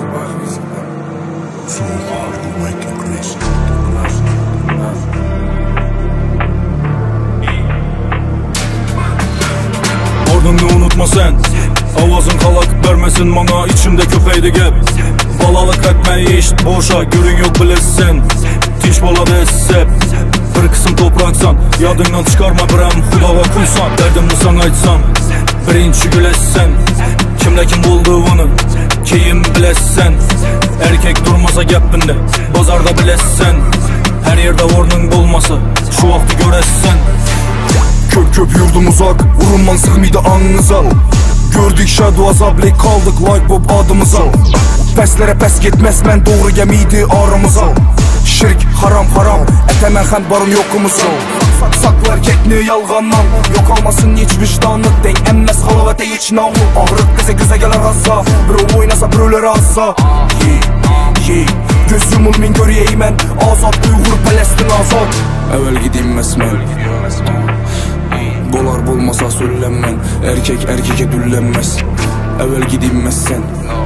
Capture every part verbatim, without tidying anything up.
So hard to make you crazy. Ardını unutma sen, avazın kalak vermesin bana, içimde köpeydi gep. Balalık etmeyi iş boşa, görün yok bilesin. Tinç baladı hep, bir kısım topraksan, yadından çıkarma birem Xudağa kulsan. Derdimni sana aytsam, birinci gülessen. Kimle kim bulduğunu, keyin bilessen. Erkek durmasa gepinde, bazarda bilessen. Her yerde ornun bulmasa, şu vakti göressen. Köp köp yurdum uzak, vurunman sığmıydı anınıza. Gördük shadow azabli, kaldık like bob adımıza. Peslere pes gitmez, men doğru gemiydi aramıza. Şirk haram haram, etemen hem barım yokumuza. Saklar kekni yalgandan, yok almasın hiç vicdanlık. Den emmez halavete hiç namlu. Ağrık bize göze gelir azza, bro oynasa broları azza. Ye, ye, göz yumulmin göreyim ben. Azat Uygur Palestin azat. Evvel gideyim mesmen, bolar bulmasa söylenmen. Erkek erkeke düllenmez. Evvel gidinmezsen,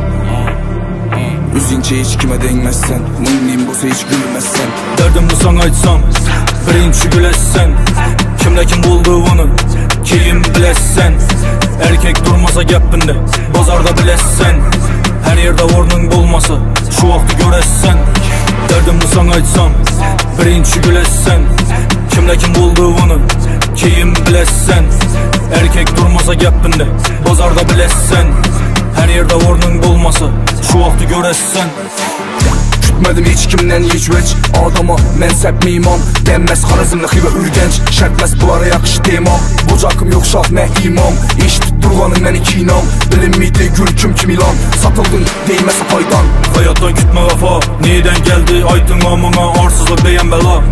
üzünçe hiç kime değmezsen. Mınliyim bosa hiç gülmezsen. Derdimni sana aytsam, birinci gülessen. Kimle kim bulduğunu, keyin bilessen. Erkek durmasa gepinde, bazarda bilessen. Her yerde ornun bulmasa, şu vakti göressen. Derdimni sana aytsam, birinci gülessen. Kimle kim bulduğunu, keyin bilessen. Erkek durmasa gepinde, bazarda bilessen. Her yerde ornun bulmasa, şu vakti göressen. Kütmedim hiç kimden hiç veç, adama mensep mimam. Denmez Harazimli xibe ürgenç, şertmez bulara yakış demam. Bucakım yok şah ne imam, iş tutturganın men iki inam. Bilinmiydi gül kim kim ilan, satıldın değmese faydan. Hayattan kütme vefa, neyden geldi aytın amına. Arsızlık beyen bela,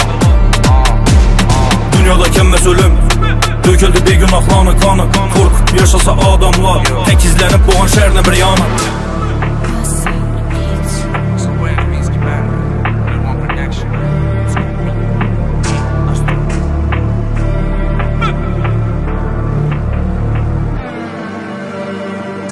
dünyada kemmez ölüm. Döküldü bir günahlarını kanı, korkup yaşasa adamlar. Tek izlenip boğan şehirde bir yana.